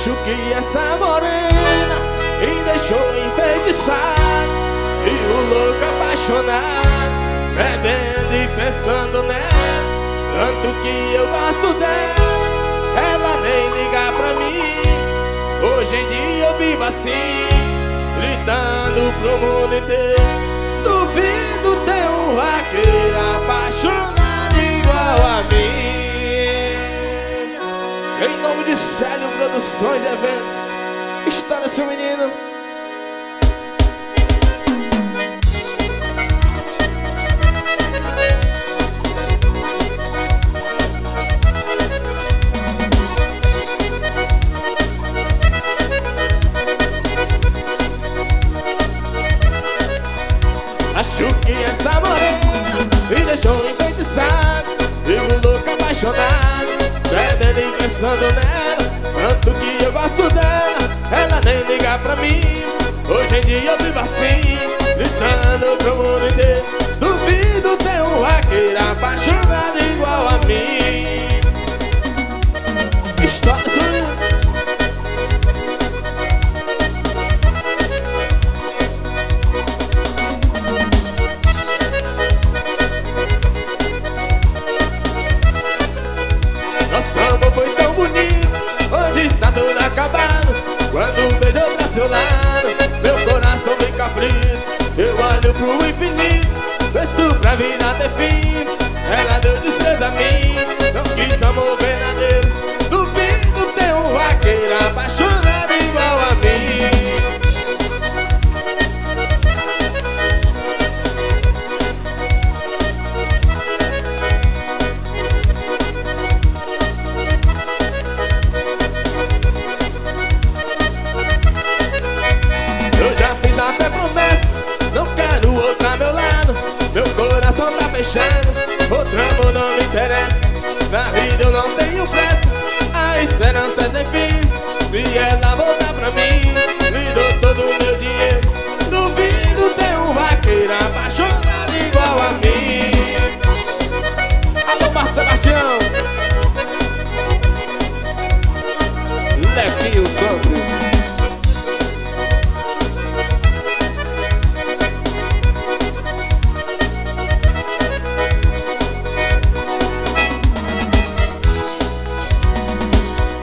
Acho que essa morena me deixou enfeitiçado e o louco apaixonado, bebendo e pensando nela, tanto que eu gosto dela. Ela nem liga pra mim. Hoje em dia eu vivo assim, gritando pro mundo inteiro: duvido ter um vaqueiro apaixonado igual a mim. Em nome de Célio Produções e Eventos, está nesse menino. Acho que essa morena me deixou enfeitiçado e o louco apaixonado, bebendo e pensando nela, tanto que eu gosto dela. Ela nem liga pra mim. Hoje em dia eu vivo assim, gritando pro mundo inteiro: duvido ter um vaqueiro apaixonado igual a mim. História sua. Nosso amor foi tão bonito, hoje está tudo acabado. Quando vejo pra seu lado, meu coração fica aflito. Eu olho pro infinito, peço pra vida ter fim. Ela deu tristeza a mim, não quis amor verdadeiro. Duvido ter um vaqueiro apaixonado igual a mim. Até promessa, não quero outra a meu lado. Meu coração tá fechado, outro amor não me interessa. Na vida eu não tenho pressa, a esperança é sem fim. Se ela